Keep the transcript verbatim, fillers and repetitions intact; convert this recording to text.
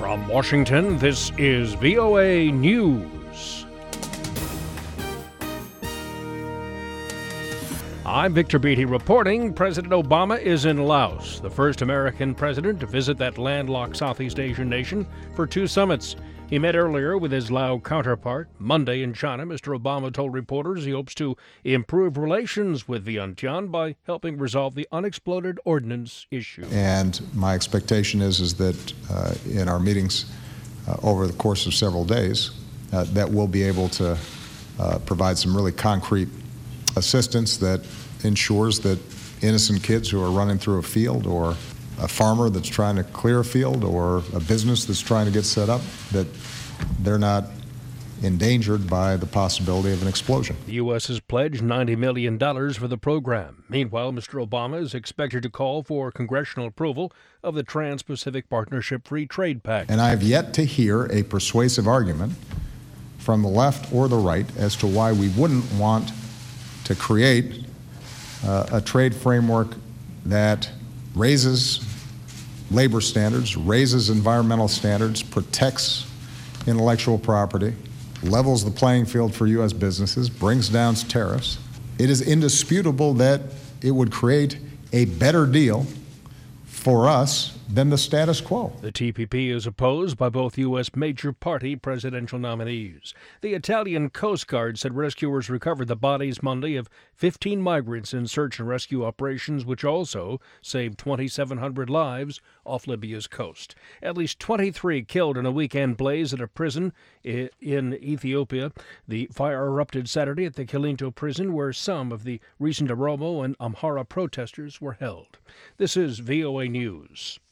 From Washington, this is V O A News. I'm Victor Beatty reporting President Obama is in Laos, the first American president to visit that landlocked Southeast Asian nation for two summits. He met earlier with his Lao counterpart. Monday in China, Mister Obama told reporters he hopes to improve relations with Vientiane by helping resolve the unexploded ordnance issue. And my expectation is, is that uh, in our meetings uh, over the course of several days, uh, that we'll be able to uh, provide some really concrete assistance that ensures that innocent kids who are running through a field, or a farmer that's trying to clear a field, or a business that's trying to get set up, that they're not endangered by the possibility of an explosion. The U S has pledged ninety million dollars for the program. Meanwhile, Mister Obama is expected to call for congressional approval of the Trans-Pacific Partnership Free Trade Pact. And I have yet to hear a persuasive argument from the left or the right as to why we wouldn't want to create uh, a trade framework that raises labor standards, raises environmental standards, protects intellectual property, levels the playing field for U S businesses, brings down tariffs. It is indisputable that it would create a better deal for us than the status quo. The T P P is opposed by both U S major party presidential nominees. The Italian Coast Guard said rescuers recovered the bodies Monday of fifteen migrants in search and rescue operations, which also saved twenty-seven hundred lives off Libya's coast. At least twenty-three killed in a weekend blaze at a prison in Ethiopia. The fire erupted Saturday at the Kilinto prison, where some of the recent Oromo and Amhara protesters were held. This is V O A News.